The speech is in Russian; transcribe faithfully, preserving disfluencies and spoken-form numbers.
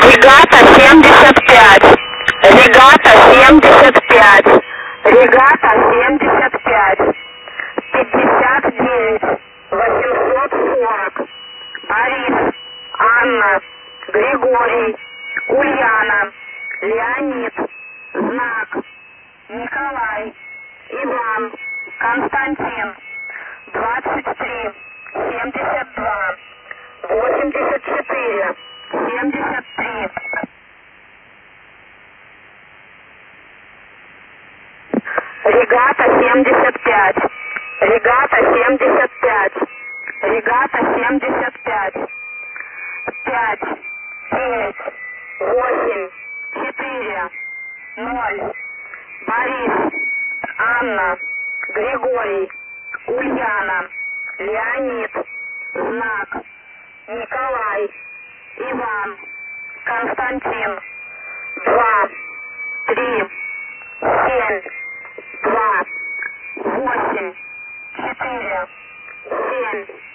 Регата семьдесят пять. Регата семьдесят пять. Регата семьдесят пять. пятьдесят девять. восемьсот сорок. Борис, Анна, Григорий, Ульяна, Леонид, Знак, Николай, Иван, Константин. двадцать три. семьдесят два. восемьдесят четыре. семьдесят три. Регата семьдесят пять. Регата семьдесят пять. Регата семьдесят пять. пять. девять. восемь. четыре. ноль. Борис, Анна, Григорий, Ульяна, Леонид, Знак, Николай, Иван, Константин. два. три. семь. два. восемь. четыре. семь.